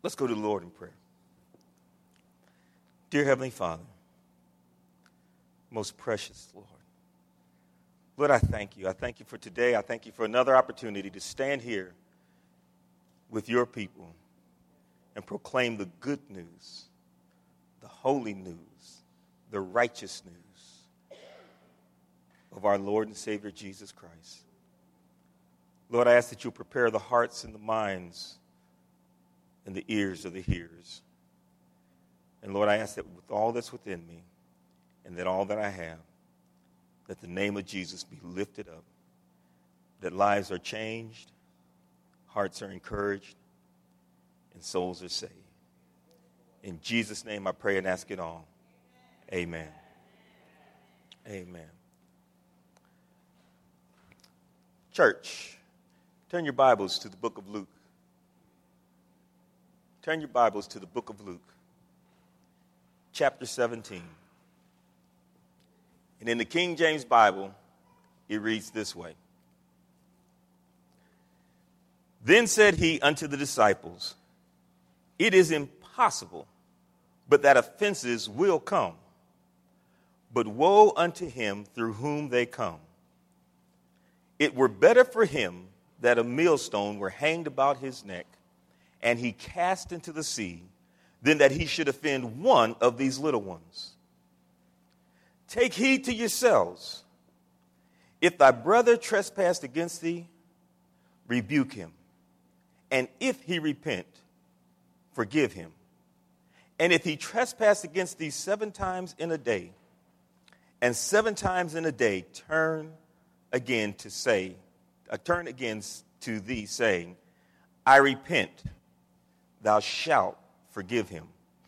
Let's go to the Lord in prayer. Dear Heavenly Father, most precious Lord, Lord, I thank you. I thank you for today. I thank you for another opportunity to stand here with your people and proclaim the good news, the holy news, the righteous news of our Lord and Savior Jesus Christ. Lord, I ask that you prepare the hearts and the minds and the ears of the hearers. And Lord, I ask that with all that's within me and that all that I have, that the name of Jesus be lifted up, that lives are changed, hearts are encouraged, and souls are saved. In Jesus' name I pray and ask it all. Amen. Amen. Church, turn your Bibles to the book of Luke. Turn your Bibles to the book of Luke, chapter 17. And in the King James Bible, it reads this way. Then said he unto the disciples, it is impossible, but that offenses will come. But woe unto him through whom they come. It were better for him that a millstone were hanged about his neck, and he cast into the sea, than that he should offend one of these little ones. Take heed to yourselves. If thy brother trespass against thee, rebuke him. And if he repent, forgive him. And if he trespass against thee 7 times in a day, and 7 times in a day turn again to thee, saying, I repent, thou shalt forgive him.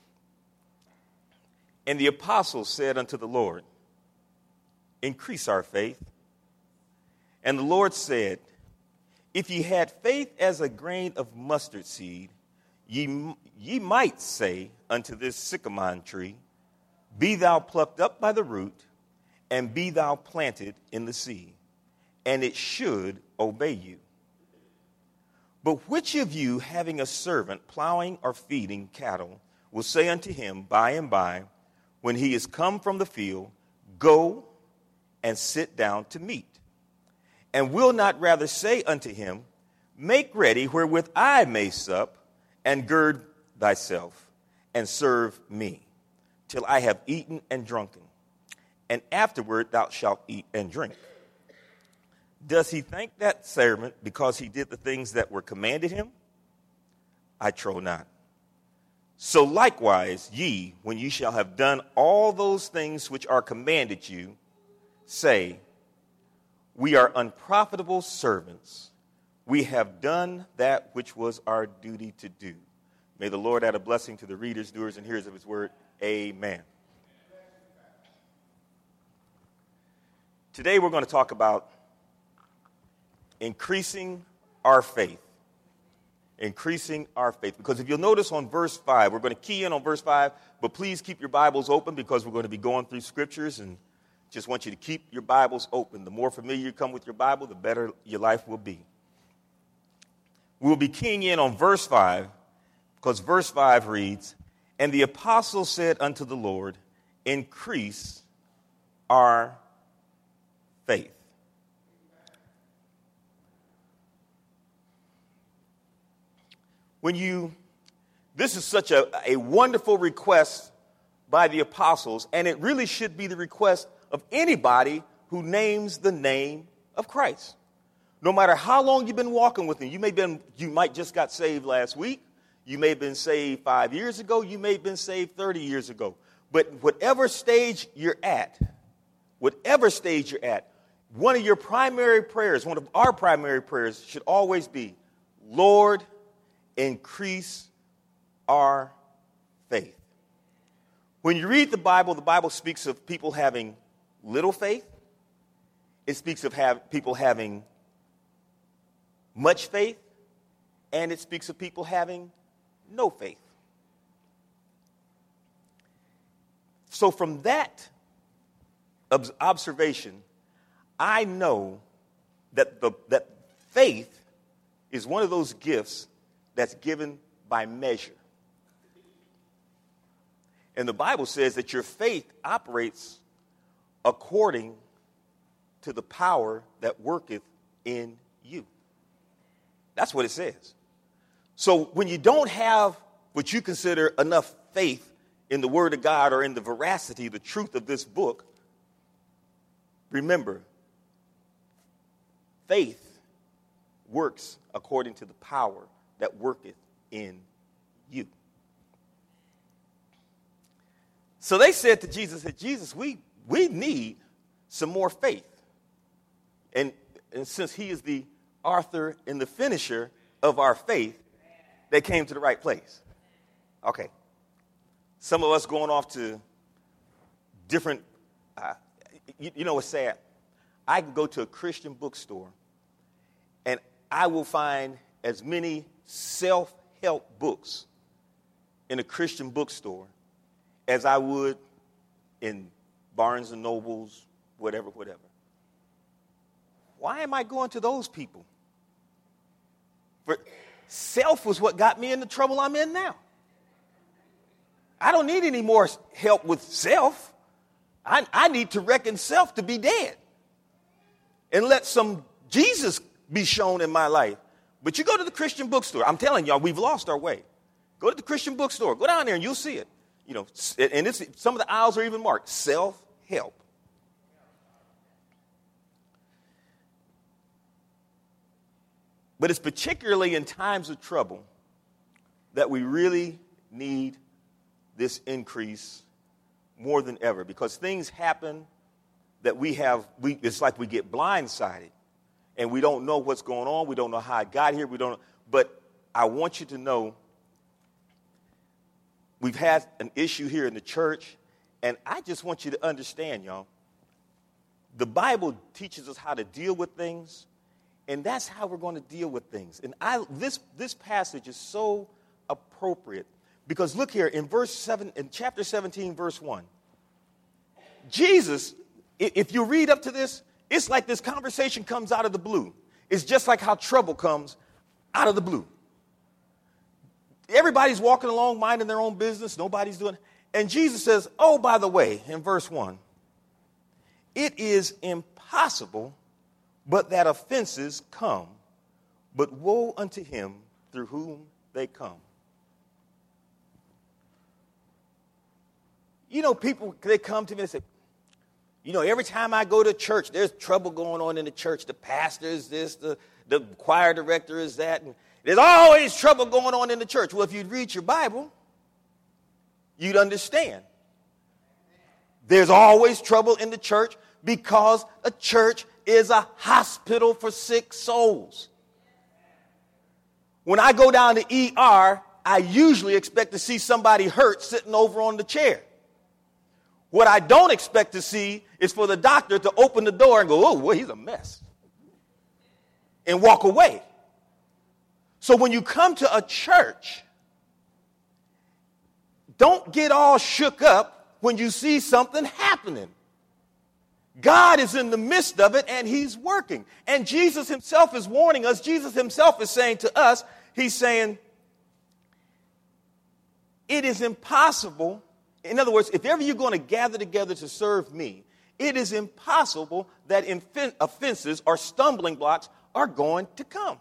And the apostles said unto the Lord, increase our faith. And the Lord said, if ye had faith as a grain of mustard seed, ye might say unto this sycamore tree, be thou plucked up by the root, and be thou planted in the sea, and it should obey you. But which of you, having a servant plowing or feeding cattle, will say unto him by and by, when he is come from the field, go and sit down to meat? And will not rather say unto him, make ready wherewith I may sup, and gird thyself, and serve me, till I have eaten and drunken, and afterward thou shalt eat and drink. Does he thank that servant because he did the things that were commanded him? I trow not. So likewise ye, when ye shall have done all those things which are commanded you, say, we are unprofitable servants. We have done that which was our duty to do. May the Lord add a blessing to the readers, doers, and hearers of his word. Amen. Today we're going to talk about increasing our faith. Increasing our faith. Because if you'll notice on verse 5, we're going to key in on verse 5, but please keep your Bibles open because we're going to be going through scriptures, and just want you to keep your Bibles open. The more familiar you come with your Bible, the better your life will be. We'll be keying in on verse 5 because verse 5 reads, and the apostle said unto the Lord, increase our faith. This is such a wonderful request by the apostles, and it really should be the request of anybody who names the name of Christ. No matter how long you've been walking with him, you might just got saved last week, you may have been saved 5 years ago, you may have been saved 30 years ago. But whatever stage you're at, one of your primary prayers, one of our primary prayers should always be, Lord, increase our faith. When you read the Bible speaks of people having little faith. It speaks of people having much faith, and it speaks of people having no faith. So from that observation, I know that faith is one of those gifts that's given by measure. And the Bible says that your faith operates according to the power that worketh in you. That's what it says. So when you don't have what you consider enough faith in the Word of God or in the veracity, the truth of this book, remember, faith works according to the power that worketh in you. So they said to Jesus, Jesus, we need some more faith. And since he is the author and the finisher of our faith, they came to the right place. Okay. Some of us going off to different, you know what's sad? I can go to a Christian bookstore and I will find as many self-help books in a Christian bookstore as I would in Barnes and Nobles, whatever. Why am I going to those people? For self was what got me in the trouble I'm in now. I don't need any more help with self. I need to reckon self to be dead and let some Jesus be shown in my life. But you go to the Christian bookstore. I'm telling y'all, we've lost our way. Go to the Christian bookstore. Go down there and you'll see it. You know, and some of the aisles are even marked self-help. But it's particularly in times of trouble that we really need this increase more than ever, because things happen that it's like we get blindsided and we don't know what's going on. We don't know how it got here. But I want you to know we've had an issue here in the church, and I just want you to understand, y'all, the Bible teaches us how to deal with things, and that's how we're going to deal with things. And this passage is so appropriate because look here in chapter 17, verse 1. Jesus, if you read up to this, it's like this conversation comes out of the blue. It's just like how trouble comes out of the blue. Everybody's walking along, minding their own business. Nobody's doing it. And Jesus says, oh, by the way, in verse 1, it is impossible but that offenses come, but woe unto him through whom they come. You know, people, they come to me and say, you know, every time I go to church, there's trouble going on in the church. The pastor is this, the choir director is that. And there's always trouble going on in the church. Well, if you'd read your Bible, you'd understand. There's always trouble in the church because a church is a hospital for sick souls. When I go down to ER, I usually expect to see somebody hurt sitting over on the chair. What I don't expect to see is for the doctor to open the door and go, oh, well, he's a mess, and walk away. So when you come to a church, don't get all shook up when you see something happening. God is in the midst of it, and he's working. And Jesus himself is warning us. Jesus himself is saying to us, he's saying, it is impossible. In other words, if ever you're going to gather together to serve me, it is impossible that offenses or stumbling blocks are going to come.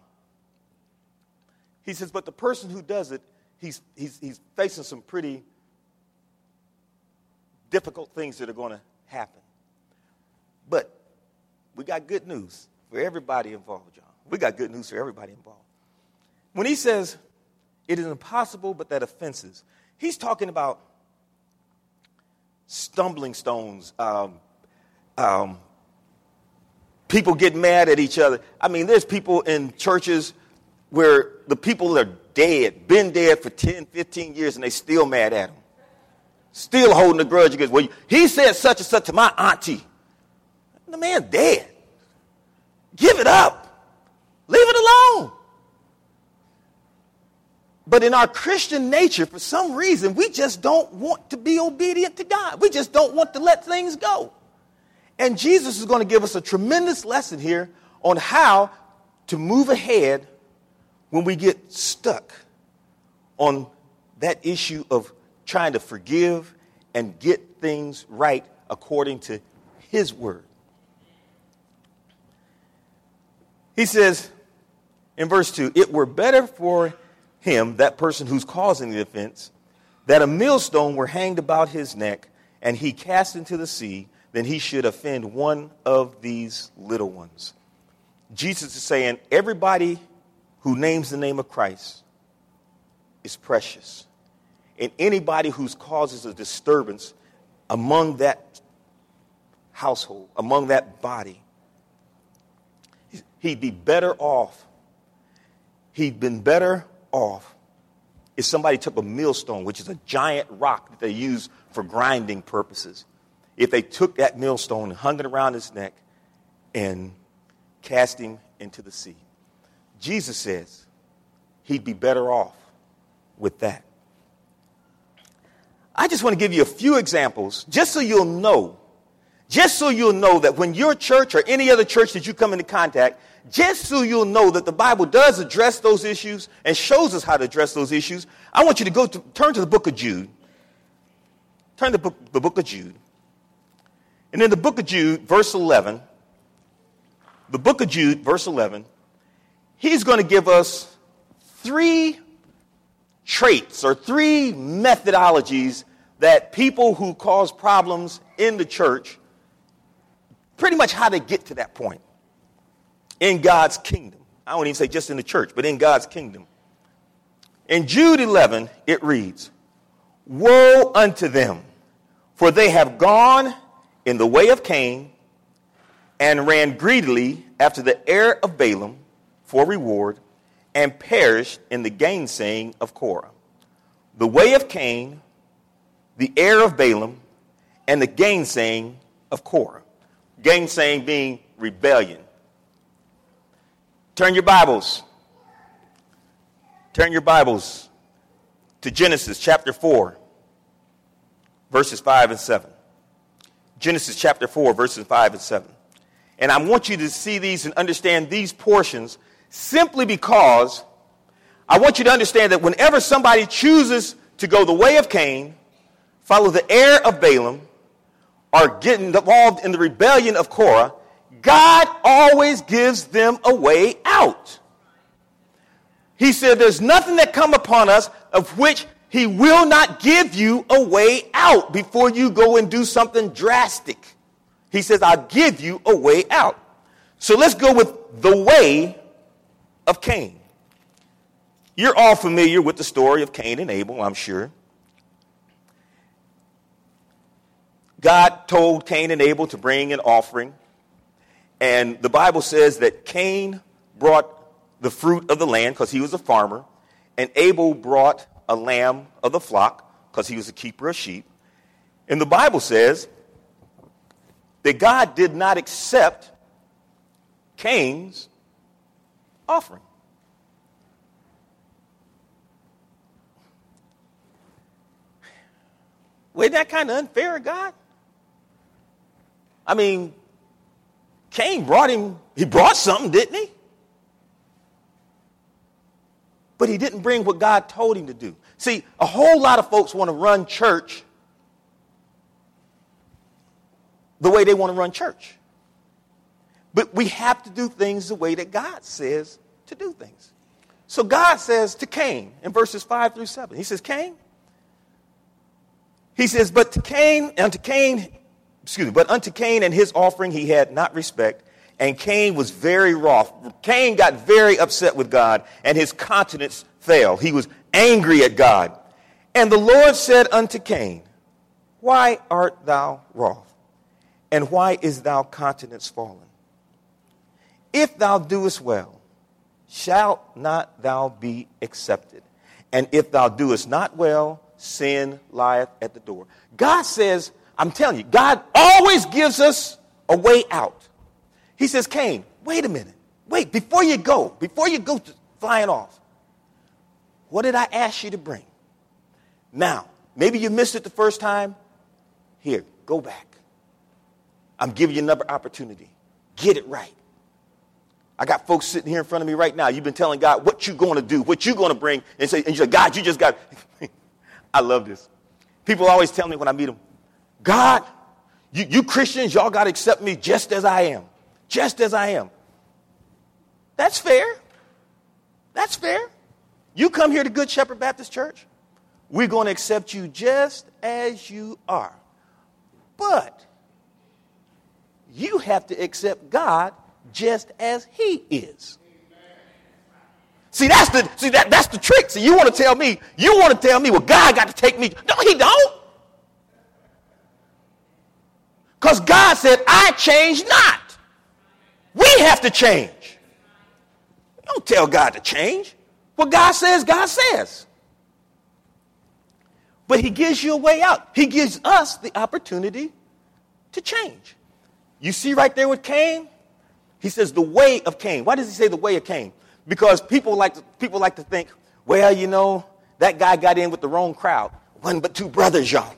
He says, but the person who does it, he's facing some pretty difficult things that are going to happen. But we got good news for everybody involved, John. We got good news for everybody involved. When he says it is impossible but that offenses, he's talking about stumbling stones, people get mad at each other. I mean, there's people in churches where the people are dead, been dead for 10, 15 years, and they still mad at them. Still holding a grudge against, well, he said such and such to my auntie. The man's dead. Give it up. Leave it alone. But in our Christian nature, for some reason, we just don't want to be obedient to God. We just don't want to let things go. And Jesus is going to give us a tremendous lesson here on how to move ahead when we get stuck on that issue of trying to forgive and get things right according to his word. He says in verse 2, it were better for him, that person who's causing the offense, that a millstone were hanged about his neck and he cast into the sea, than he should offend one of these little ones. Jesus is saying everybody who names the name of Christ is precious. And anybody who causes a disturbance among that household, among that body, he'd be better off. He'd been better off if somebody took a millstone, which is a giant rock that they use for grinding purposes. If they took that millstone and hung it around his neck and cast him into the sea. Jesus says he'd be better off with that. I just want to give you a few examples just so you'll know that when your church or any other church that you come into contact, just so you'll know that the Bible does address those issues and shows us how to address those issues, I want you to turn to the book of Jude. Turn to the book of Jude. And in the book of Jude, verse 11, he's going to give us 3 traits or 3 methodologies that people who cause problems in the church, pretty much how they get to that point in God's kingdom. I won't even say just in the church, but in God's kingdom. In Jude 11, it reads, woe unto them, for they have gone in the way of Cain, and ran greedily after the heir of Balaam for reward, and perished in the gainsaying of Korah. The way of Cain, the heir of Balaam, and the gainsaying of Korah. Gainsaying being rebellion. Turn your Bibles to Genesis chapter 4, verses 5 and 7. Genesis chapter 4, verses 5 and 7. And I want you to see these and understand these portions simply because I want you to understand that whenever somebody chooses to go the way of Cain, follow the heir of Balaam, or get involved in the rebellion of Korah, God always gives them a way out. He said there's nothing that come upon us of which he will not give you a way out before you go and do something drastic. He says, I'll give you a way out. So let's go with the way of Cain. You're all familiar with the story of Cain and Abel, I'm sure. God told Cain and Abel to bring an offering. And the Bible says that Cain brought the fruit of the land because he was a farmer. And Abel brought a lamb of the flock because he was a keeper of sheep. And the Bible says that God did not accept Cain's offering. Wasn't that kind of unfair, God? I mean, Cain brought something, didn't he? But he didn't bring what God told him to do. See, a whole lot of folks want to run church the way they want to run church. But we have to do things the way that God says to do things. So God says to Cain in verses 5 through 7, he says, but unto Cain and his offering he had not respect, and Cain was very wroth. Cain got very upset with God, and his countenance fell. He was angry at God. And the Lord said unto Cain, why art thou wroth? And why is thou countenance fallen? If thou doest well, shalt not thou be accepted? And if thou doest not well, sin lieth at the door. God says, I'm telling you, God always gives us a way out. He says, Cain, wait a minute. Wait, before you go flying off, what did I ask you to bring? Now, maybe you missed it the first time. Here, go back. I'm giving you another opportunity. Get it right. I got folks sitting here in front of me right now. You've been telling God what you're going to do, what you're going to bring. And you say, God, you just got. I love this. People always tell me when I meet them, God, you Christians, y'all got to accept me just as I am. Just as I am. That's fair. That's fair. You come here to Good Shepherd Baptist Church, we're going to accept you just as you are. But you have to accept God just as he is. See, that's the trick. See, you want to tell me, well, God got to take me. No, he don't. Because God said, I change not. We have to change. Don't tell God to change. What God says, God says. But he gives you a way out. He gives us the opportunity to change. You see right there with Cain? He says the way of Cain. Why does he say the way of Cain? Because people like to think, well, you know, that guy got in with the wrong crowd. One but two brothers, y'all.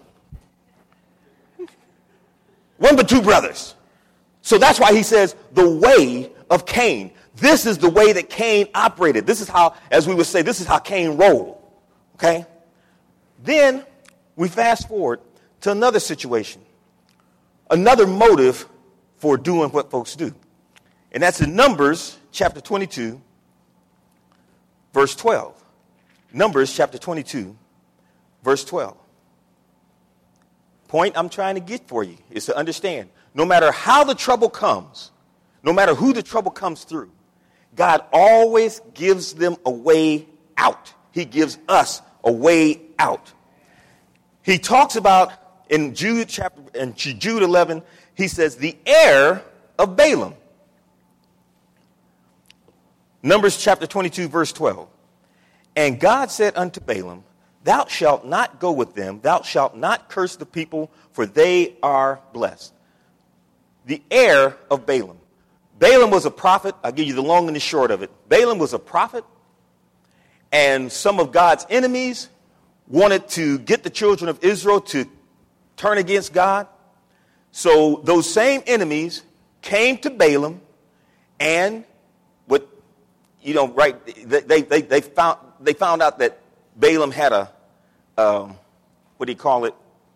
One but two brothers. So that's why he says the way of Cain. This is the way that Cain operated. This is how, as we would say, this is how Cain rolled. Okay? Then we fast forward to another situation. Another motive for doing what folks do. And that's in Numbers chapter 22, verse 12. Numbers chapter 22, verse 12. Point I'm trying to get for you is to understand, no matter how the trouble comes, no matter who the trouble comes through, God always gives them a way out. He gives us a way out. He talks about in Jude 11, he says, the heir of Balaam. Numbers chapter 22, verse 12. And God said unto Balaam, thou shalt not go with them, thou shalt not curse the people, for they are blessed. The heir of Balaam. Balaam was a prophet. I'll give you the long and the short of it. Balaam was a prophet, and some of God's enemies wanted to get the children of Israel to turn against God. So those same enemies came to Balaam, and they found out that Balaam had a what do you call it?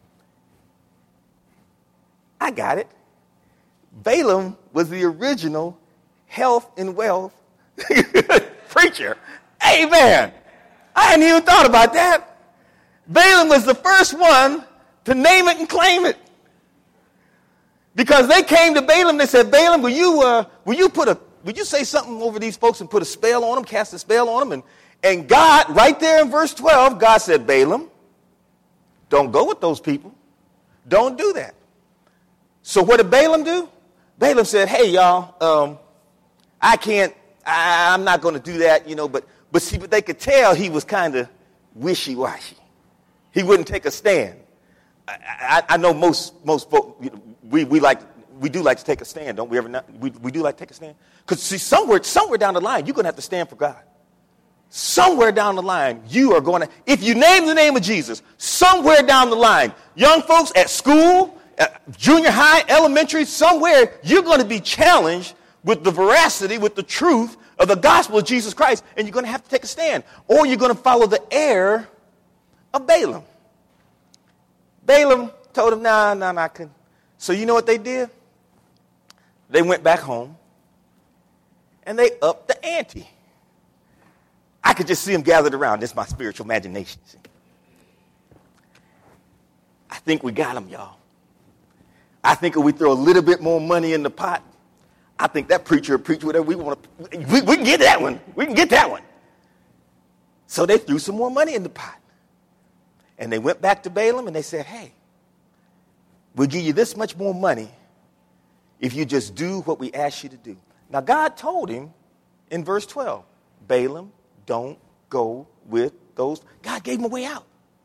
I got it. Balaam was the original health and wealth preacher. Amen. I hadn't even thought about that. Balaam was the first one to name it and claim it. Because they came to Balaam, they said, Balaam, will you say something over these folks and put a spell on them, cast a spell on them? And God, right there in verse 12, God said, Balaam, don't go with those people. Don't do that. So what did Balaam do? Balaam said, hey, y'all, I'm not going to do that, but they could tell he was kind of wishy-washy. He wouldn't take a stand. I know most folks, we do like to take a stand, don't we ever? We do like to take a stand. Because see, somewhere down the line, you're going to have to stand for God. Somewhere down the line, you are going to, if you name the name of Jesus, somewhere down the line, young folks at school, junior high, elementary, somewhere, you're going to be challenged with the veracity, with the truth of the gospel of Jesus Christ, and you're going to have to take a stand. Or you're going to follow the heir of Balaam. Balaam told him, no, I couldn't. So you know what they did? They went back home, and they upped the ante. I could just see them gathered around. This is my spiritual imagination. I think we got them, y'all. I think if we throw a little bit more money in the pot, I think that preacher will preach whatever we want to. We can get that one. We can get that one. So they threw some more money in the pot. And they went back to Balaam and they said, hey, we'll give you this much more money if you just do what we ask you to do. Now, God told him in verse 12, Balaam, don't go with those. God gave him a way out.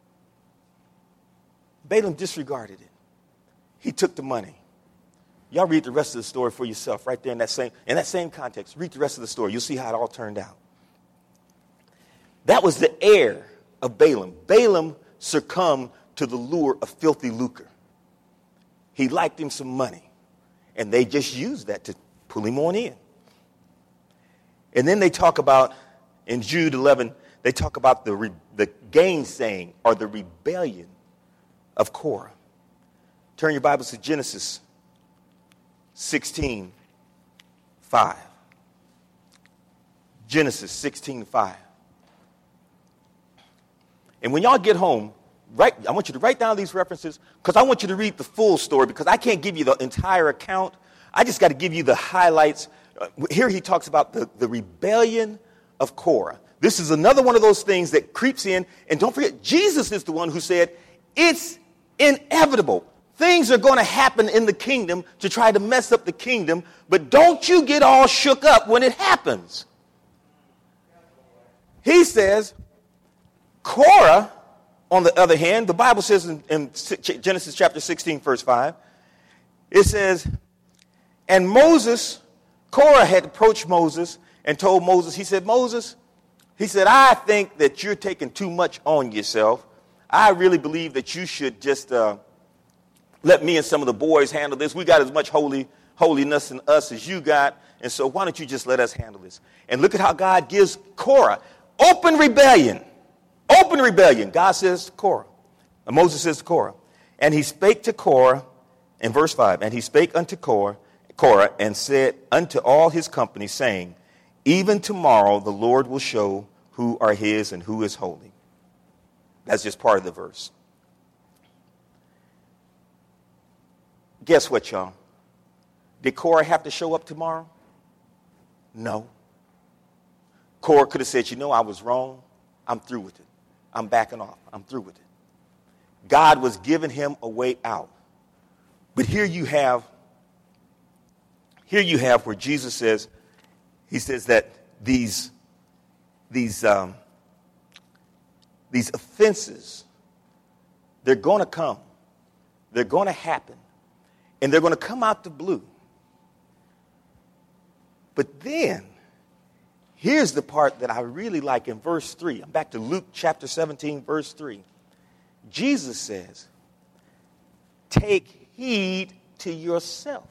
Balaam disregarded it. He took the money. Y'all read the rest of the story for yourself right there in that same context. Read the rest of the story. You'll see how it all turned out. That was the heir of Balaam. Balaam succumbed to the lure of filthy lucre. He liked him some money, and they just used that to pull him on in. And then they talk about, in Jude 11, they talk about the gainsaying or the rebellion of Korah. Turn your Bibles to Genesis 16:5. Genesis 16:5. And when y'all get home, I want you to write down these references because I want you to read the full story because I can't give you the entire account. I just got to give you the highlights. Here he talks about the rebellion of Korah. This is another one of those things that creeps in. And don't forget, Jesus is the one who said, it's inevitable. Things are going to happen in the kingdom to try to mess up the kingdom, but don't you get all shook up when it happens. He says, Korah, on the other hand, the Bible says in Genesis chapter 16, verse 5, it says, and Korah had approached Moses and told Moses, he said, I think that you're taking too much on yourself. I really believe that you should just let me and some of the boys handle this. We got as much holiness in us as you got, and so why don't you just let us handle this? And look at how God gives Korah open rebellion. Open rebellion. God says to Korah, and Moses says to Korah, and he spake to Korah, in verse 5, and he spake unto Korah and said unto all his company, saying, even tomorrow the Lord will show who are his and who is holy. That's just part of the verse. Guess what, y'all? Did Korah have to show up tomorrow? No. Korah could have said, I was wrong. I'm through with it. I'm backing off. I'm through with it. God was giving him a way out. But here you have where Jesus says, he says that these offenses, they're going to come. They're going to happen. And they're going to come out the blue. But then, here's the part that I really like in verse 3. I'm back to Luke chapter 17, verse 3. Jesus says, take heed to yourself.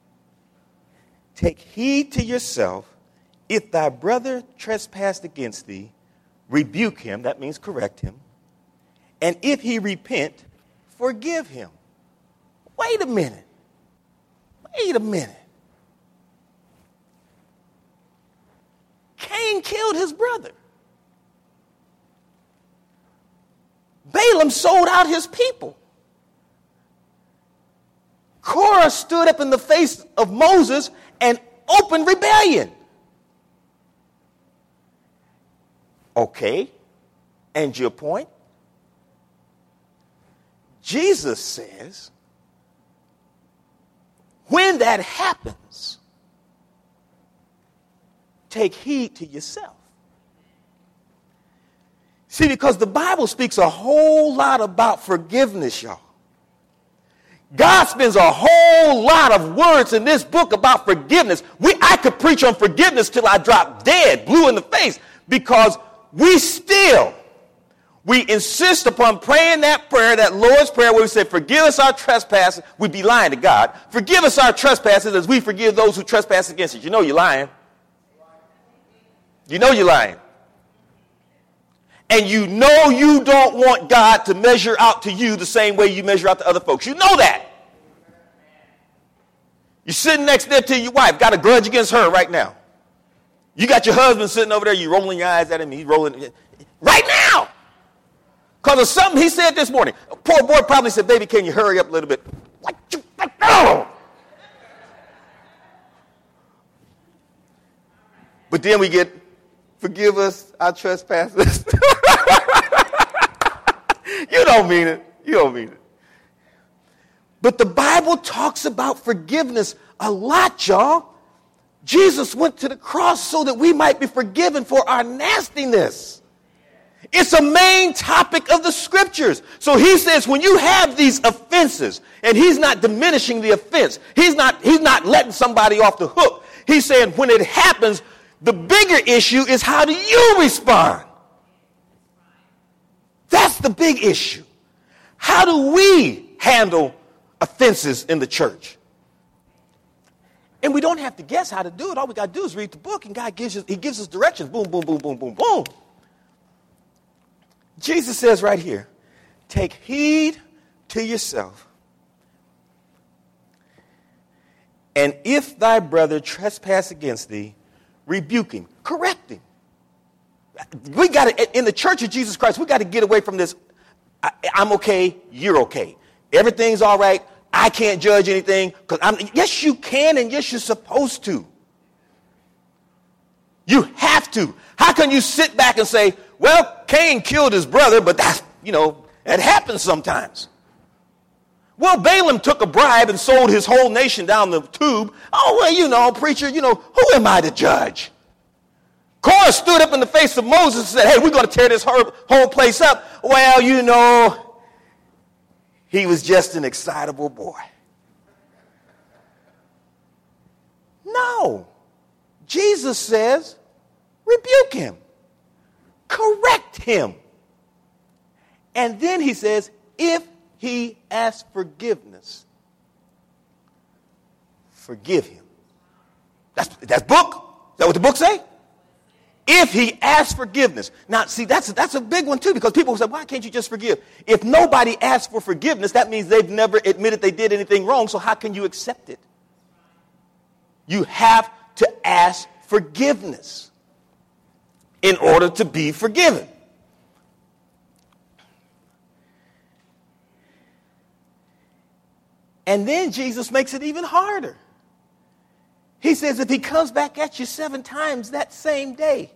Take heed to yourself. If thy brother trespassed against thee, rebuke him. That means correct him. And if he repent, forgive him. Wait a minute. Cain killed his brother. Balaam sold out his people. Korah stood up in the face of Moses and opened rebellion. Okay, and your point? Jesus says, when that happens, take heed to yourself. See, because the Bible speaks a whole lot about forgiveness, y'all. God spends a whole lot of words in this book about forgiveness. I could preach on forgiveness till I drop dead, blue in the face, because we insist upon praying that prayer, that Lord's Prayer, where we say, forgive us our trespasses. We'd be lying to God. Forgive us our trespasses as we forgive those who trespass against us. You know you're lying. You know you're lying. And you know you don't want God to measure out to you the same way you measure out to other folks. You know that. You're sitting next there to your wife, got a grudge against her right now. You got your husband sitting over there, you rolling your eyes at him, he's rolling. Right now! Because of something he said this morning. A poor boy probably said, baby, can you hurry up a little bit? But then we get, forgive us our trespasses. You don't mean it. You don't mean it. But the Bible talks about forgiveness a lot, y'all. Jesus went to the cross so that we might be forgiven for our nastiness. It's a main topic of the scriptures. So he says when you have these offenses, and he's not diminishing the offense, he's not letting somebody off the hook. He's saying when it happens, the bigger issue is how do you respond? That's the big issue. How do we handle offenses in the church? And we don't have to guess how to do it. All we got to do is read the book, and God gives us directions. Boom, boom, boom, boom, boom, boom. Jesus says right here, take heed to yourself. And if thy brother trespass against thee, rebuke him, correct him. We got to, in the Church of Jesus Christ, we got to get away from this. I'm okay, you're okay. Everything's all right. I can't judge anything. Yes, you can, and yes, you're supposed to. You have to. How can you sit back and say, well, Cain killed his brother, but that's, it happens sometimes. Well, Balaam took a bribe and sold his whole nation down the tube. Oh, well, preacher, who am I to judge? Korah stood up in the face of Moses and said, hey, we're going to tear this whole place up. Well, he was just an excitable boy. No. Jesus says, rebuke him. Correct him. And then he says, if he asks forgiveness, forgive him. That's book. Is that what the book say? If he asks forgiveness. Now, see, that's a big one, too, because people say, why can't you just forgive? If nobody asks for forgiveness, that means they've never admitted they did anything wrong, so how can you accept it? You have to ask forgiveness in order to be forgiven. And then Jesus makes it even harder. He says if he comes back at you 7 times that same day,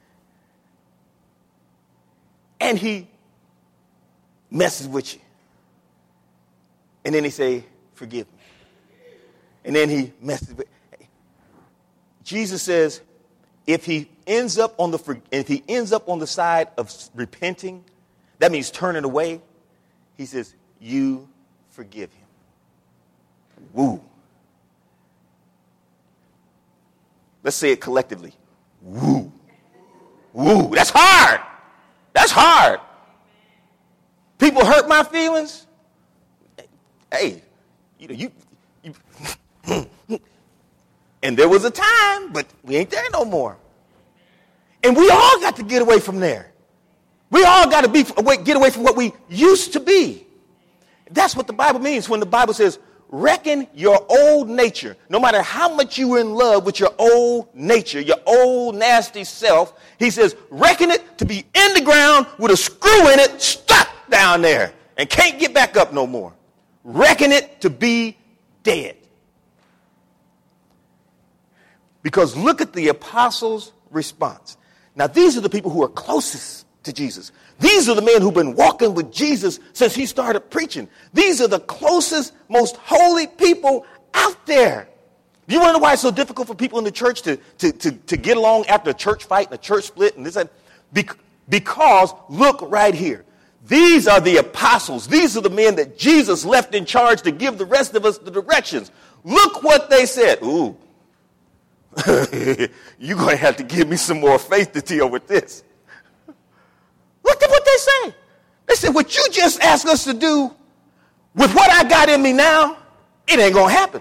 and he messes with you, and then he say, forgive me. And then he messes with you. Jesus says, if he ends up on the side of repenting, that means turning away. He says, you forgive him. Woo. Let's say it collectively. Woo. Woo. That's hard. That's hard. People hurt my feelings. Hey, you and there was a time, but we ain't there no more. And we all got to get away from there. We all got to get away from what we used to be. That's what the Bible means when the Bible says, reckon your old nature. No matter how much you were in love with your old nature, your old nasty self, he says, reckon it to be in the ground with a screw in it, stuck down there, and can't get back up no more. Reckon it to be dead. Because look at the apostles' response. Now, these are the people who are closest to Jesus. These are the men who've been walking with Jesus since he started preaching. These are the closest, most holy people out there. Do you want to know why it's so difficult for people in the church to get along after a church fight and a church split and this and because look right here. These are the apostles. These are the men that Jesus left in charge to give the rest of us the directions. Look what they said. Ooh, you're going to have to give me some more faith to deal with this. Look at what they say. They said, what you just asked us to do with what I got in me now, it ain't going to happen.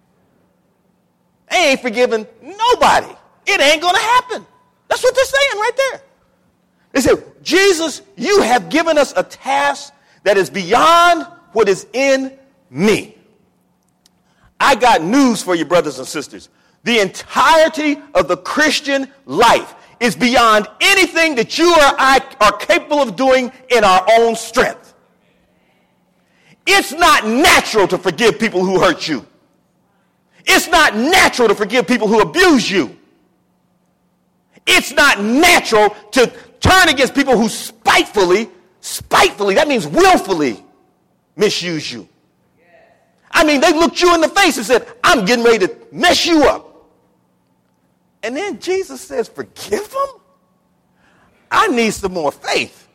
They ain't forgiving nobody. It ain't going to happen. That's what they're saying right there. They said, Jesus, you have given us a task that is beyond what is in me. I got news for you, brothers and sisters. The entirety of the Christian life is beyond anything that you or I are capable of doing in our own strength. It's not natural to forgive people who hurt you. It's not natural to forgive people who abuse you. It's not natural to turn against people who spitefully, that means willfully, misuse you. I mean, they looked you in the face and said, I'm getting ready to mess you up. And then Jesus says, forgive them? I need some more faith.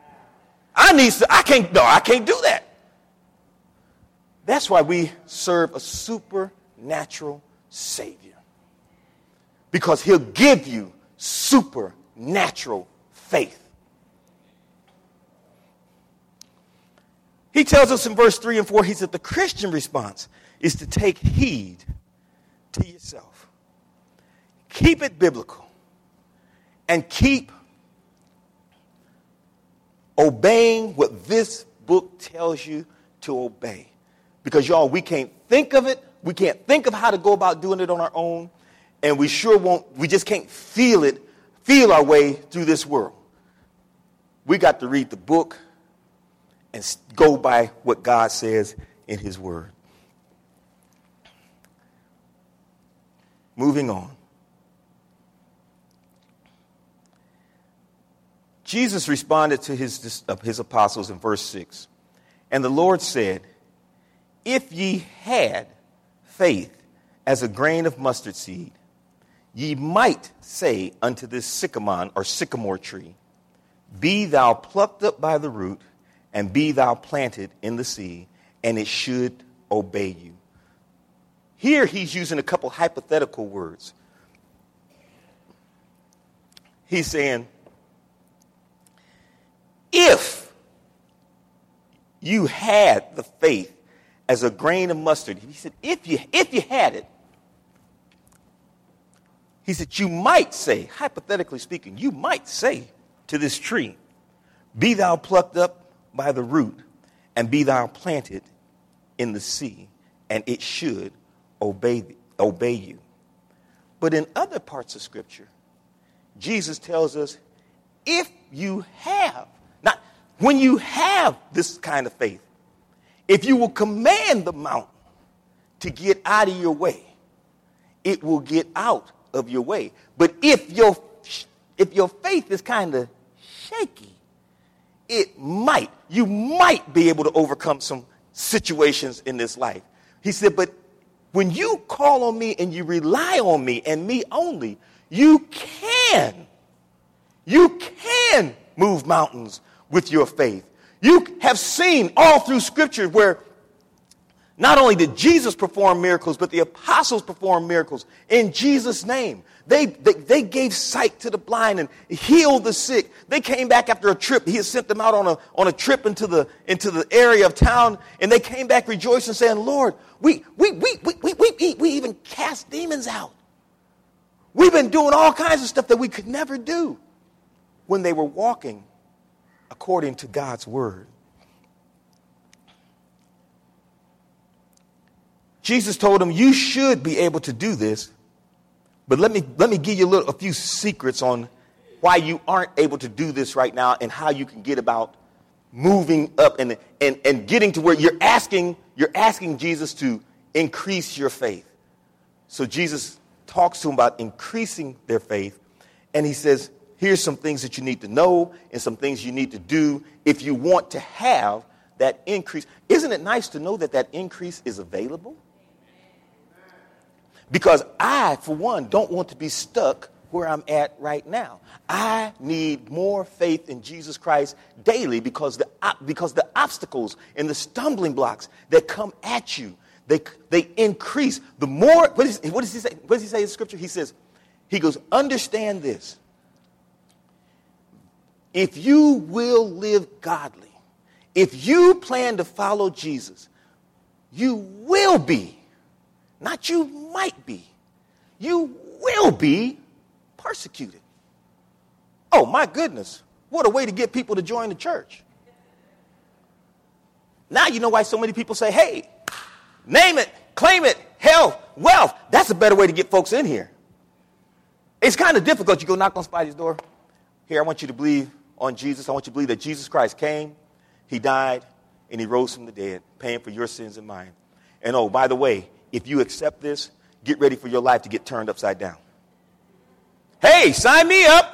I can't do that. That's why we serve a supernatural Savior. Because he'll give you supernatural faith. He tells us in verse 3 and 4, he said the Christian response is to take heed to yourself. Keep it biblical. And keep obeying what this book tells you to obey. Because, y'all, we can't think of it. We can't think of how to go about doing it on our own. And we sure won't, we just can't feel our way through this world. We got to read the book and go by what God says in his word. Moving on. Jesus responded to his apostles in verse 6. And the Lord said, if ye had faith as a grain of mustard seed, ye might say unto this sycamore tree, be thou plucked up by the root, and be thou planted in the sea, and it should obey you. Here he's using a couple hypothetical words. He's saying, if you had the faith as a grain of mustard, he said, if you had it, he said, you might say, hypothetically speaking, you might say to this tree, be thou plucked up by the root, and be thou planted in the sea, and it should obey you. But in other parts of Scripture, Jesus tells us, if you have, not when you have this kind of faith, if you will command the mountain to get out of your way, it will get out of your way. But if your faith is kind of shaky, you might be able to overcome some situations in this life. He said, but when you call on me and you rely on me and me only, you can move mountains with your faith. You have seen all through Scripture where not only did Jesus perform miracles, but the apostles performed miracles in Jesus' name. They gave sight to the blind and healed the sick. They came back after a trip. He had sent them out on a trip into the area of town, and they came back rejoicing, saying, Lord, we even cast demons out. We've been doing all kinds of stuff that we could never do when they were walking according to God's word. Jesus told them, you should be able to do this, but let me give you a few secrets on why you aren't able to do this right now and how you can get about moving up and getting to where you're asking Jesus to increase your faith. So Jesus talks to them about increasing their faith, and he says, here's some things that you need to know and some things you need to do if you want to have that increase. Isn't it nice to know that increase is available? Because I, for one, don't want to be stuck where I'm at right now. I need more faith in Jesus Christ daily because the obstacles and the stumbling blocks that come at you, they increase. The more, what does he say? What does he say in Scripture? He goes, understand this. If you will live godly, if you plan to follow Jesus, you will be, not you might be, you will be persecuted. Oh, my goodness. What a way to get people to join the church. Now you know why so many people say, hey, name it, claim it, health, wealth. That's a better way to get folks in here. It's kind of difficult. You go knock on Spidey's door. Here, I want you to believe on Jesus. I want you to believe that Jesus Christ came, he died, and he rose from the dead, paying for your sins and mine. And oh, by the way, if you accept this, get ready for your life to get turned upside down. Hey, sign me up.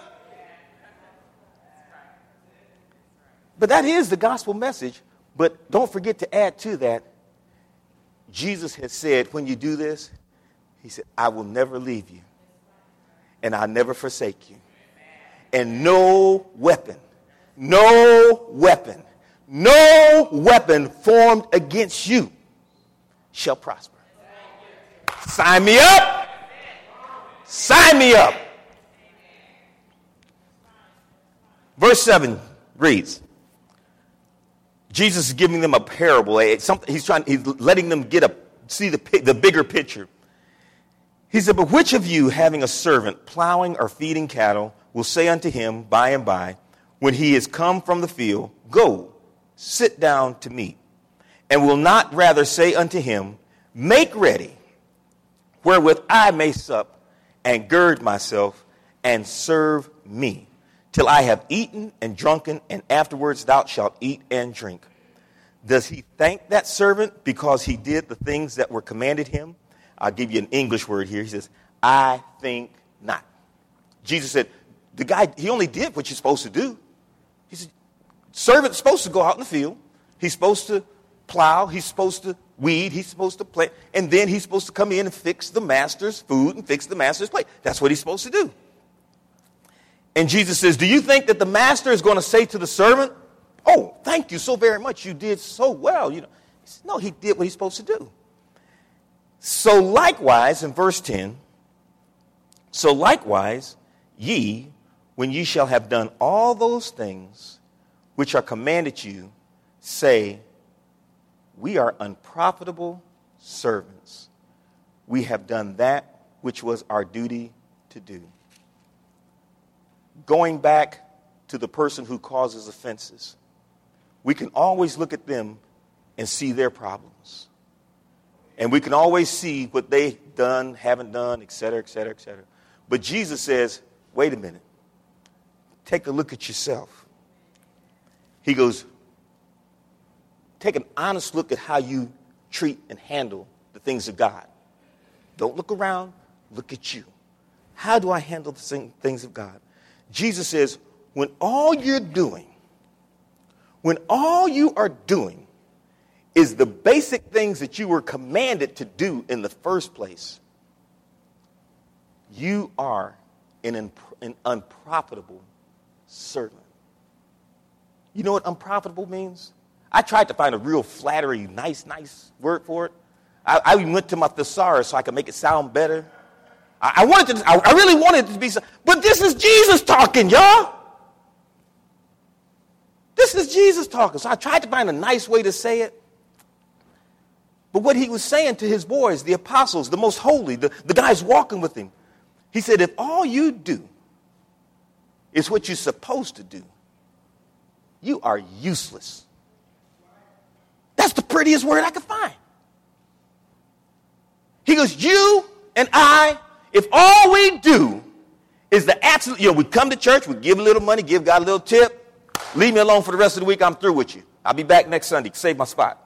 But that is the gospel message. But don't forget to add to that, Jesus has said, when you do this, he said, I will never leave you, and I'll never forsake you. And no weapon formed against you shall prosper. Sign me up. Sign me up. Verse 7 reads, Jesus is giving them a parable. He's letting them see the bigger picture. He said, but which of you, having a servant plowing or feeding cattle, will say unto him by and by, when he is come from the field, go, sit down to meat. and will not rather say unto him, make ready, wherewith I may sup, and gird myself, and serve me, till I have eaten and drunken, and afterwards thou shalt eat and drink. Does he thank that servant because he did the things that were commanded him? I'll give you an English word here. He says, I think not. Jesus said, the guy, he only did what you're supposed to do. He said, servant's supposed to go out in the field. He's supposed to plow. He's supposed to weed. He's supposed to plant. And then he's supposed to come in and fix the master's food and fix the master's plate. That's what he's supposed to do. And Jesus says, do you think that the master is going to say to the servant, oh, thank you so very much. You did so well. You know, he said, no, he did what he's supposed to do. So likewise, in verse 10, so likewise, ye, when ye shall have done all those things which are commanded you, say, we are unprofitable servants. We have done that which was our duty to do. Going back to the person who causes offenses, we can always look at them and see their problems. And we can always see what they've done, haven't done, et cetera, et cetera, et cetera. But Jesus says, wait a minute. Take a look at yourself. He goes, take an honest look at how you treat and handle the things of God. Don't look around, look at you. How do I handle the things of God? Jesus says, when all you are doing is the basic things that you were commanded to do in the first place, you are an unprofitable servant. You know what unprofitable means? I tried to find a real flattery, nice word for it. I even went to my thesaurus so I could make it sound better. I really wanted it to be, but this is Jesus talking, y'all. This is Jesus talking. So I tried to find a nice way to say it. But what he was saying to his boys, the apostles, the most holy, the guys walking with him, he said, if all you do is what you're supposed to do, you are useless. That's the prettiest word I could find. He goes, you and I, if all we do is the absolute, we come to church, we give a little money, give God a little tip, leave me alone for the rest of the week, I'm through with you. I'll be back next Sunday, save my spot.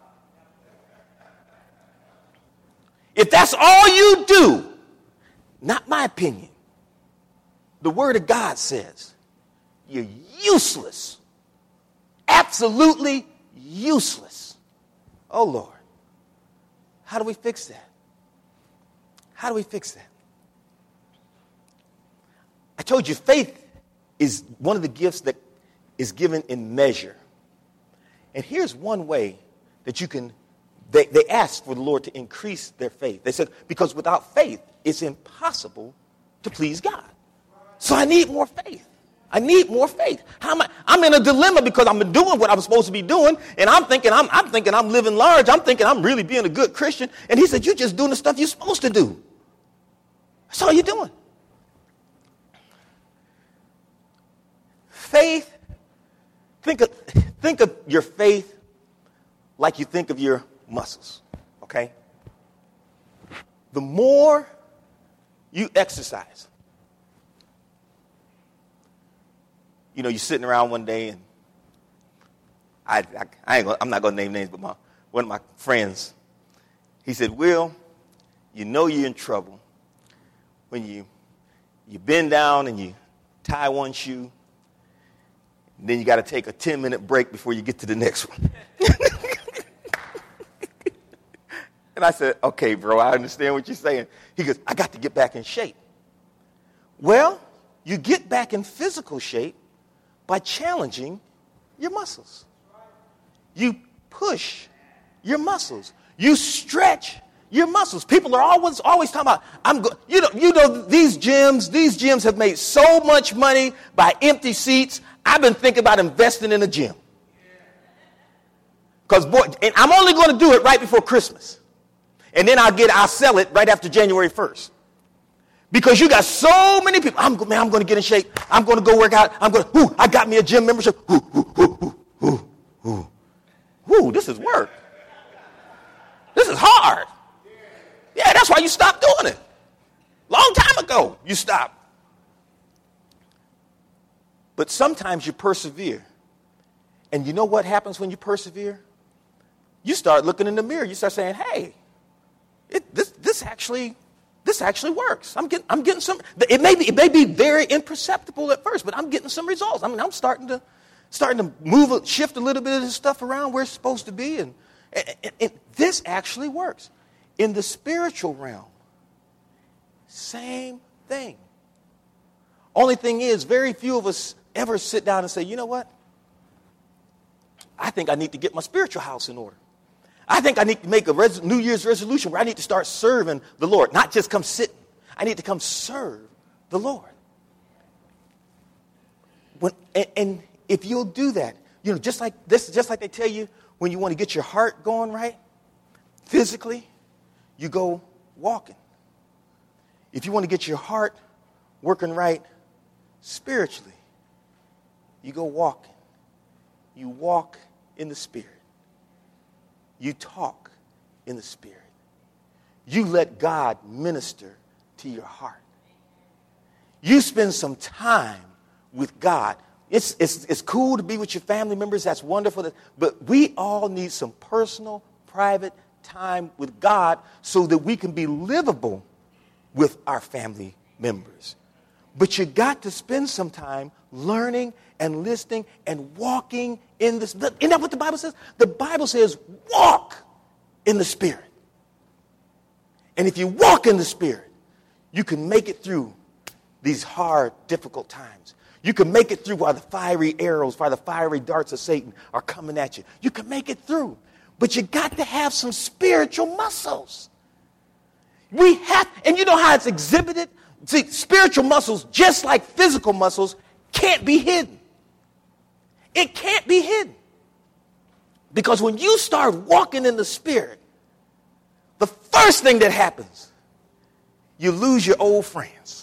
If that's all you do, not my opinion, the word of God says, you're useless. Absolutely useless. Oh, Lord. How do we fix that? How do we fix that? I told you faith is one of the gifts that is given in measure. And here's one way that you can, they asked for the Lord to increase their faith. They said, because without faith, it's impossible to please God. So I need more faith. I need more faith. I'm in a dilemma because I'm doing what I'm supposed to be doing, and I'm thinking I'm living large. I'm thinking I'm really being a good Christian. And he said, you're just doing the stuff you're supposed to do. That's all you're doing. Faith, think of your faith like you think of your muscles, okay? The more you exercise, you're sitting around one day, and I'm not going to name names, but one of my friends, he said, Will, you're in trouble when you bend down and you tie one shoe, and then you got to take a 10-minute break before you get to the next one. And I said, okay, bro, I understand what you're saying. He goes, I got to get back in shape. Well, you get back in physical shape by challenging your muscles. You push your muscles. You stretch your muscles. People are always talking about, these gyms have made so much money by empty seats. I've been thinking about investing in a gym. Because and I'm only going to do it right before Christmas. And then I'll sell it right after January 1st. Because you got so many people. I'm going to get in shape. I'm going to go work out. I got me a gym membership. This is work. hard. Yeah, that's why you stopped doing it. Long time ago, you stopped. But sometimes you persevere. And you know what happens when you persevere? You start looking in the mirror. You start saying, hey, this actually works. I'm getting some. It may be very imperceptible at first, but I'm getting some results. I mean, I'm starting to shift a little bit of this stuff around where it's supposed to be, and this actually works. In the spiritual realm, same thing. Only thing is, very few of us ever sit down and say, you know what? I think I need to get my spiritual house in order. I think I need to make a New Year's resolution where I need to start serving the Lord, not just come sit. I need to come serve the Lord. And if you'll do that, you know, just like they tell you when you want to get your heart going right, physically, you go walking. If you want to get your heart working right spiritually, you go walking. You walk in the Spirit. You talk in the Spirit. You let God minister to your heart. You spend some time with God. It's cool to be with your family members. That's wonderful. But we all need some personal, private time with God so that we can be livable with our family members. But you got to spend some time learning and listening and walking in this. Isn't that what the Bible says? The Bible says walk in the Spirit. And if you walk in the Spirit, you can make it through these hard, difficult times. You can make it through while the fiery arrows, while the fiery darts of Satan are coming at you. You can make it through. But you got to have some spiritual muscles. And you know how it's exhibited? See, spiritual muscles, just like physical muscles, can't be hidden. It can't be hidden. Because when you start walking in the Spirit, the first thing that happens, you lose your old friends.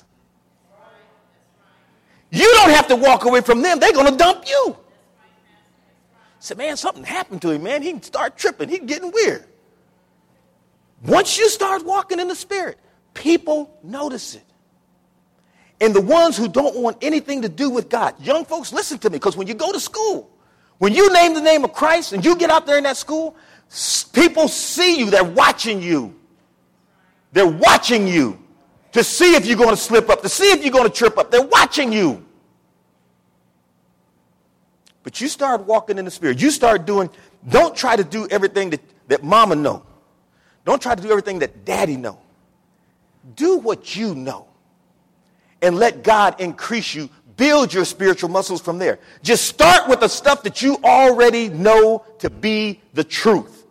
You don't have to walk away from them. They're going to dump you. Say, man, something happened to him, man. He start tripping. He's getting weird. Once you start walking in the Spirit, people notice it. And the ones who don't want anything to do with God, young folks, listen to me, because when you go to school, when you name the name of Christ and you get out there in that school, people see you. They're watching you. They're watching you to see if you're going to slip up, to see if you're going to trip up. They're watching you. But you start walking in the Spirit. You start doing, don't try to do everything that mama know. Don't try to do everything that daddy know. Do what you know. And let God increase you. Build your spiritual muscles from there. Just start with the stuff that you already know to be the truth.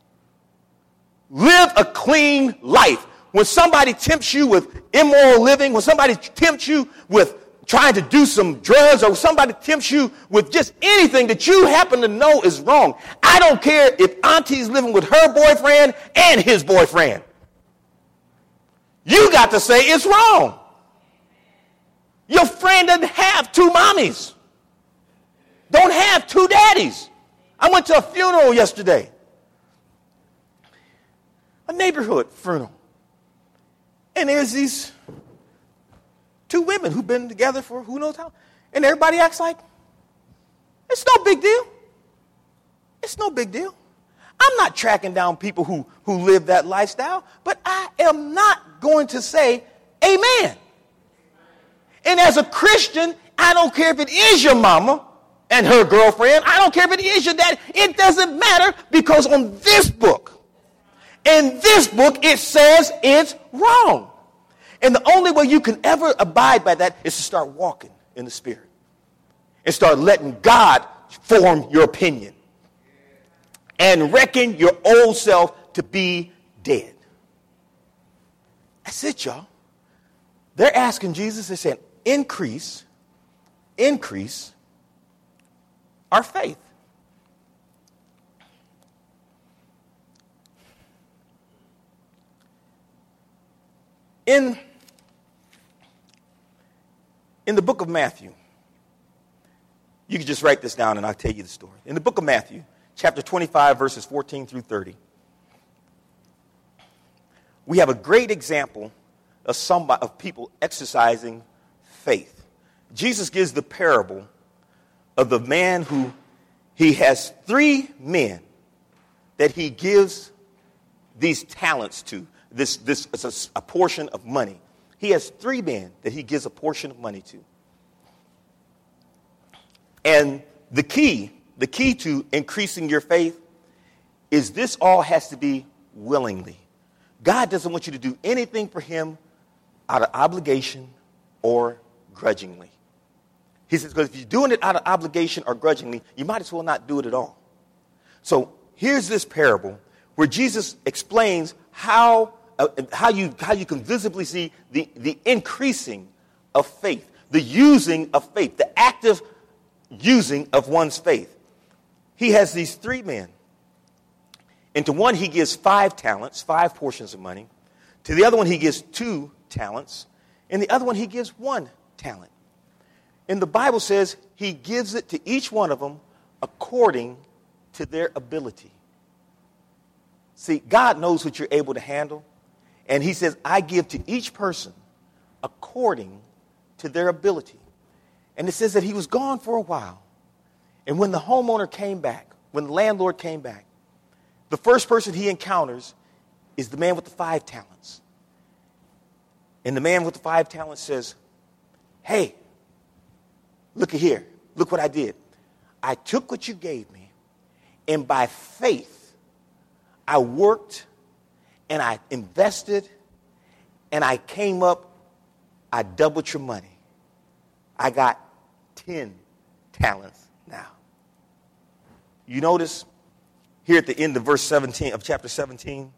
Live a clean life. When somebody tempts you with immoral living, when somebody tempts you with trying to do some drugs, or somebody tempts you with just anything that you happen to know is wrong, I don't care if auntie's living with her boyfriend and his boyfriend. You got to say it's wrong. Your friend doesn't have two mommies. Don't have two daddies. I went to a funeral yesterday. A neighborhood funeral. And there's these two women who've been together for who knows how. And everybody acts like it's no big deal. It's no big deal. I'm not tracking down people who live that lifestyle, but I am not going to say amen. And as a Christian, I don't care if it is your mama and her girlfriend. I don't care if it is your dad. It doesn't matter, because on this book, in this book, it says it's wrong. And the only way you can ever abide by that is to start walking in the Spirit and start letting God form your opinion and reckon your old self to be dead. That's it, y'all. They're asking Jesus, they're saying, increase our faith. In the book of Matthew, you can just write this down and I'll tell you the story. In the book of Matthew, chapter 25, verses 14 through 30, we have a great example of people exercising faith. Jesus gives the parable of the man who he has 3 men that he gives these talents to. This is a portion of money. He has 3 men that he gives a portion of money to. And the key to increasing your faith is this all has to be willingly. God doesn't want you to do anything for him out of obligation or grudgingly. He says, because if you're doing it out of obligation or grudgingly, you might as well not do it at all. So here's this parable where Jesus explains how you can visibly see the increasing of faith, the using of faith, the active using of one's faith. He has these 3 men. And to one he gives 5 talents, 5 portions of money. To the other one he gives 2 talents. And the other one he gives 1 talent. And the Bible says he gives it to each one of them according to their ability. See, God knows what you're able to handle. And he says, I give to each person according to their ability. And it says that he was gone for a while. And when the homeowner came back, when the landlord came back, the first person he encounters is the man with the 5 talents. And the man with the 5 talents says, hey, look at here. Look what I did. I took what you gave me, and by faith, I worked, and I invested, and I came up, I doubled your money. I got 10 talents now. You notice here at the end of verse 17 of chapter 17,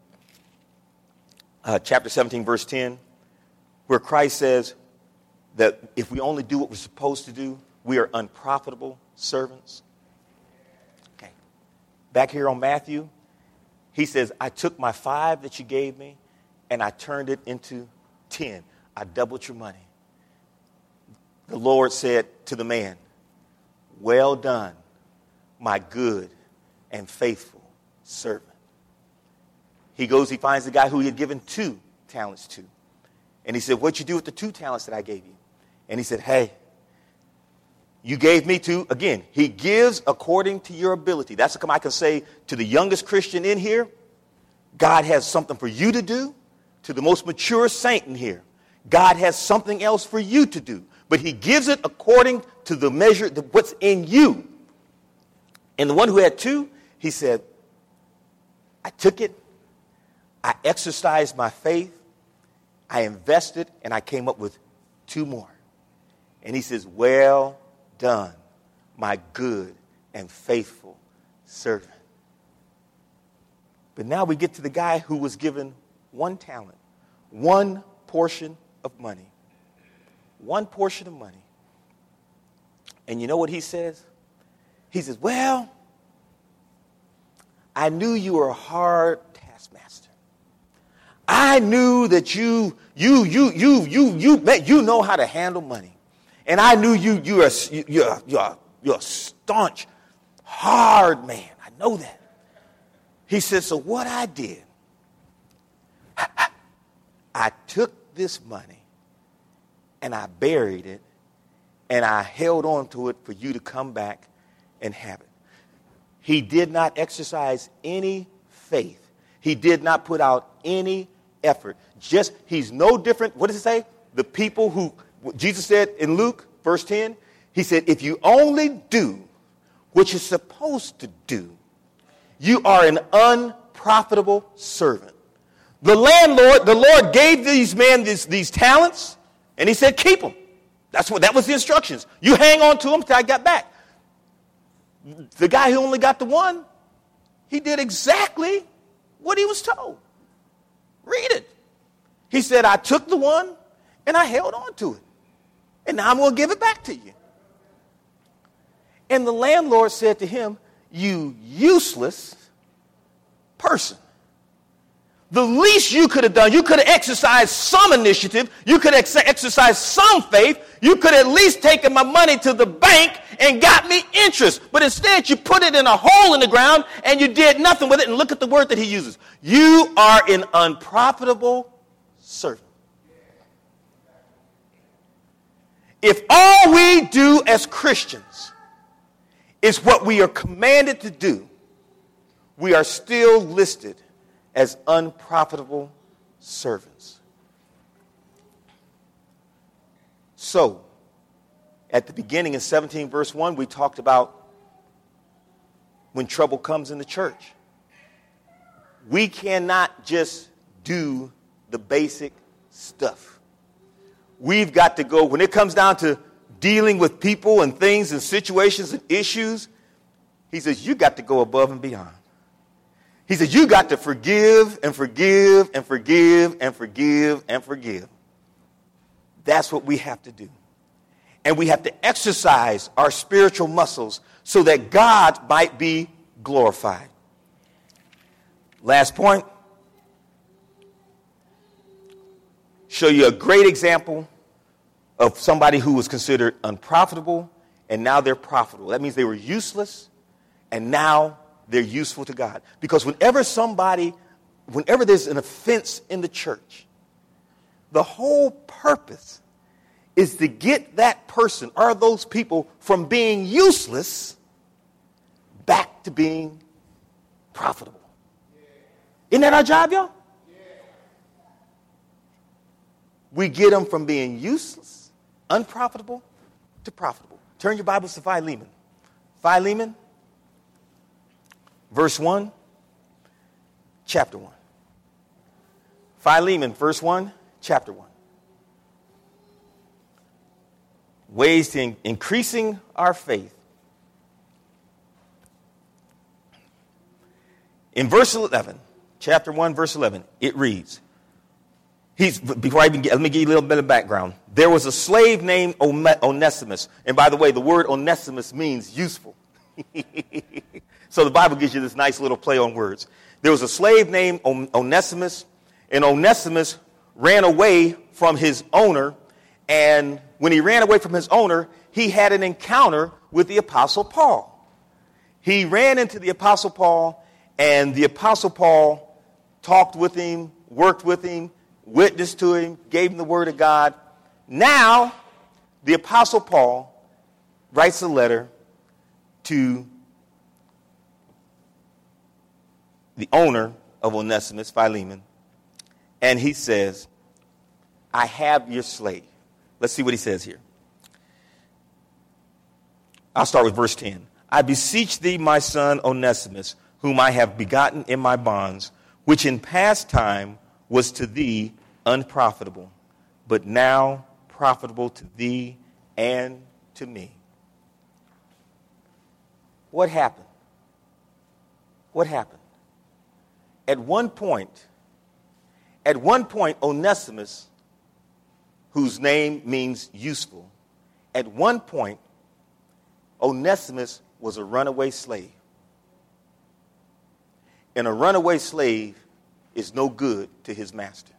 verse 10, where Christ says that if we only do what we're supposed to do, we are unprofitable servants. Okay. Back here on Matthew, he says, I took my 5 that you gave me and I turned it into 10. I doubled your money. The Lord said to the man, well done, my good and faithful servant. He goes, he finds the guy who he had given 2 talents to. And he said, what'd you do with the 2 talents that I gave you? And he said, hey, you gave me 2. Again, he gives according to your ability. That's what I can say to the youngest Christian in here. God has something for you to do. To the most mature saint in here, God has something else for you to do. But he gives it according to the measure, what's in you. And the one who had 2, he said, I took it, I exercised my faith, I invested, and I came up with 2 more. And he says, well done, my good and faithful servant. But now we get to the guy who was given 1 talent, 1 portion of money. 1 portion of money. And you know what he says? He says, well, I knew you were a hard taskmaster. I knew that you know how to handle money. And I knew you're a staunch, hard man. I know that. He said, so what I did, I took this money and I buried it and I held on to it for you to come back and have it. He did not exercise any faith. He did not put out any effort. He's no different. What does it say? The people who, Jesus said in Luke, verse 10, he said, if you only do what you're supposed to do, you are an unprofitable servant. The Lord gave these men these talents, and he said, keep them. That was the instructions. You hang on to them until I got back. The guy who only got the 1, he did exactly what he was told. Read it. He said, I took the 1 and I held on to it. And now I'm going to give it back to you. And the landlord said to him, you useless person. the least you could have done, you could have exercised some initiative, you could have exercised some faith, you could have at least taken my money to the bank and got me interest. But instead, you put it in a hole in the ground and you did nothing with it. And look at the word that he uses. You are an unprofitable servant. If all we do as Christians is what we are commanded to do, we are still listed as unprofitable servants. So, at the beginning in 17 verse 1, we talked about when trouble comes in the church. We cannot just do the basic stuff. We've got to go, when it comes down to dealing with people and things and situations and issues, he says, you got to go above and beyond. He said, you got to forgive and forgive and forgive and forgive and forgive. That's what we have to do. And we have to exercise our spiritual muscles so that God might be glorified. Last point. Show you a great example of somebody who was considered unprofitable and now they're profitable. That means they were useless and now they're useful to God. Because whenever there's an offense in the church, the whole purpose is to get that person or those people from being useless back to being profitable. Isn't that our job, y'all? We get them from being useless, unprofitable, to profitable. Turn your Bibles to Philemon. Philemon, verse 1, chapter 1. Philemon, verse 1, chapter 1. Ways to increasing our faith. In verse 11, chapter 1, verse 11, it reads, let me give you a little bit of background. There was a slave named Onesimus. And by the way, the word Onesimus means useful. So the Bible gives you this nice little play on words. There was a slave named Onesimus, and Onesimus ran away from his owner. And when he ran away from his owner, he had an encounter with the Apostle Paul. He ran into the Apostle Paul, and the Apostle Paul talked with him, worked with him, witnessed to him, gave him the word of God. Now, the Apostle Paul writes a letter to the owner of Onesimus, Philemon, and he says, I have your slave. Let's see what he says here. I'll start with verse 10. I beseech thee, my son Onesimus, whom I have begotten in my bonds, which in past time was to thee unprofitable, but now profitable to thee and to me. What happened? What happened? At one point, Onesimus, whose name means useful, at one point, Onesimus was a runaway slave. And a runaway slave is no good to his master.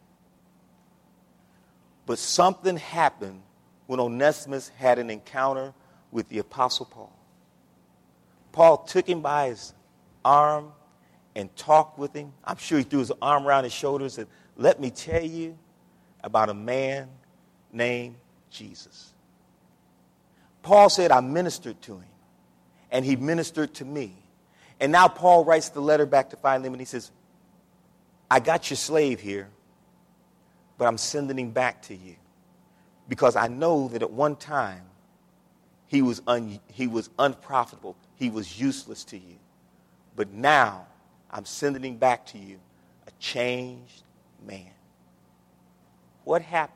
But something happened when Onesimus had an encounter with the Apostle Paul. Paul took him by his arm and talked with him. I'm sure he threw his arm around his shoulders and let me tell you about a man named Jesus. Paul said, I ministered to him, and he ministered to me. And now Paul writes the letter back to Philemon. He says, I got your slave here, but I'm sending him back to you because I know that at one time he was unprofitable. He was useless to you. But now I'm sending him back to you, a changed man. What happened?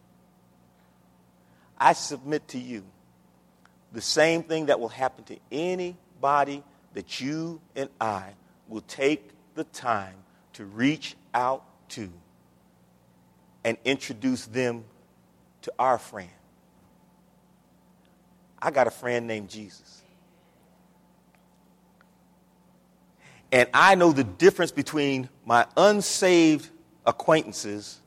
I submit to you the same thing that will happen to anybody that you and I will take the time to reach out to and introduce them to our friend. I got a friend named Jesus. And I know the difference between my unsaved acquaintances.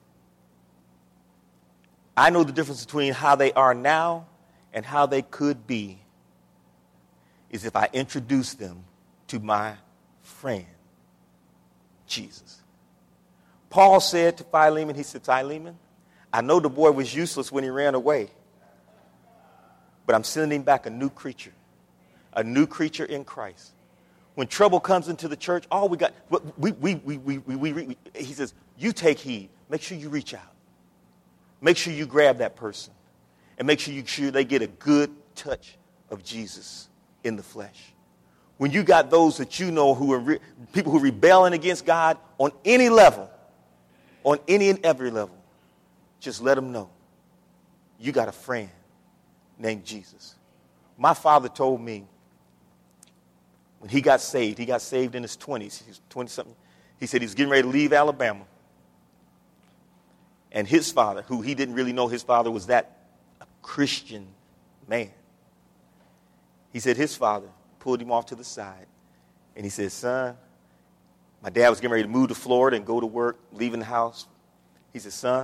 I know the difference between how they are now and how they could be is if I introduce them to my friend, Jesus. Paul said to Philemon, he said, Philemon, I know the boy was useless when he ran away, but I'm sending him back a new creature in Christ. When trouble comes into the church, all we got, he says, you take heed. Make sure you reach out. Make sure you grab that person. And make sure they get a good touch of Jesus in the flesh. When you got those that you know who are people who are rebelling against God on any level, on any and every level, just let them know you got a friend named Jesus. My father told me when he got saved in his 20s. He was 20-something. He said he was getting ready to leave Alabama. And his father, who he didn't really know his father was that a Christian man. He said his father pulled him off to the side. And he said, son, my dad was getting ready to move to Florida and go to work, leaving the house. He said, son,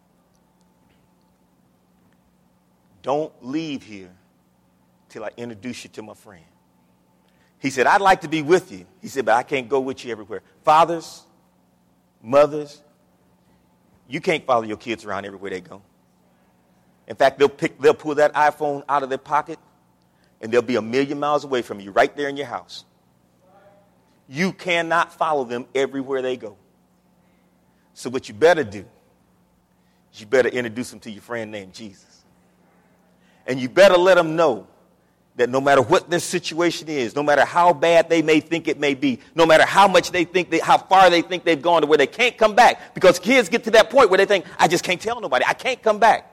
don't leave here till I introduce you to my friend. He said, I'd like to be with you. He said, but I can't go with you everywhere. Fathers, mothers, you can't follow your kids around everywhere they go. In fact, they'll pull that iPhone out of their pocket and they'll be 1,000,000 miles away from you right there in your house. You cannot follow them everywhere they go. So what you better do is you better introduce them to your friend named Jesus. And you better let them know that no matter what their situation is, no matter how bad they may think it may be, no matter how much they think, how far they think they've gone to where they can't come back, because kids get to that point where they think, I just can't tell nobody, I can't come back.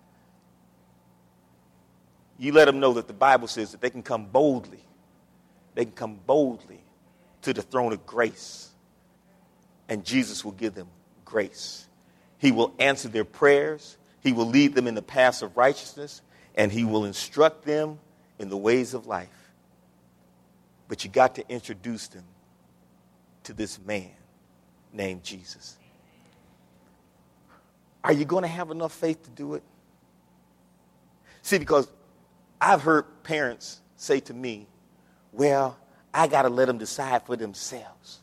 You let them know that the Bible says that they can come boldly. They can come boldly to the throne of grace, and Jesus will give them grace. He will answer their prayers. He will lead them in the paths of righteousness, and he will instruct them in the ways of life. But you got to introduce them to this man named Jesus. Are you going to have enough faith to do it? See, because I've heard parents say to me, well, I got to let them decide for themselves.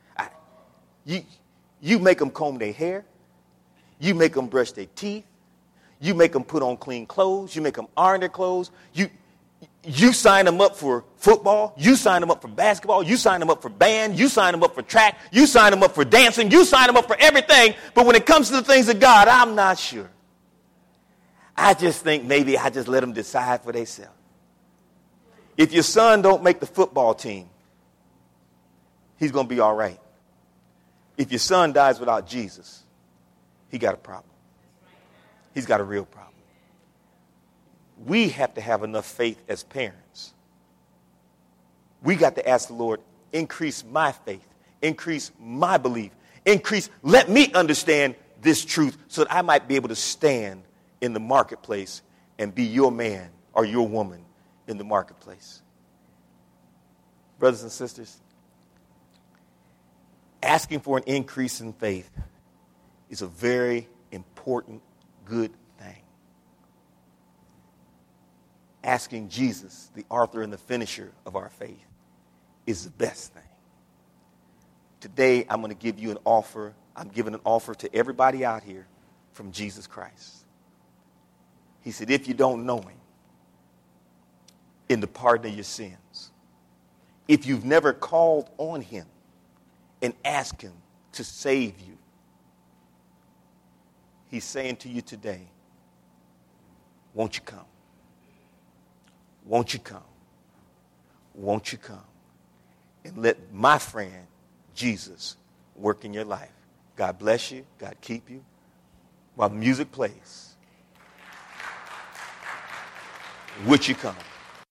You make them comb their hair. You make them brush their teeth. You make them put on clean clothes. You make them iron their clothes. You sign them up for football. You sign them up for basketball. You sign them up for band. You sign them up for track. You sign them up for dancing. You sign them up for everything. But when it comes to the things of God, I'm not sure. I just think maybe I just let them decide for themselves. If your son don't make the football team, he's going to be all right. If your son dies without Jesus, he got a problem. He's got a real problem. We have to have enough faith as parents. We got to ask the Lord, increase my faith, increase my belief, let me understand this truth so that I might be able to stand in the marketplace and be your man or your woman in the marketplace. Brothers and sisters, asking for an increase in faith is a very important, good thing. Asking Jesus, the author and the finisher of our faith, is the best thing. Today, I'm going to give you an offer. I'm giving an offer to everybody out here from Jesus Christ. He said, if you don't know him, in the pardon of your sins, if you've never called on him and asked him to save you, he's saying to you today, won't you come? Won't you come? Won't you come? And let my friend, Jesus, work in your life. God bless you. God keep you. While the music plays, would you come?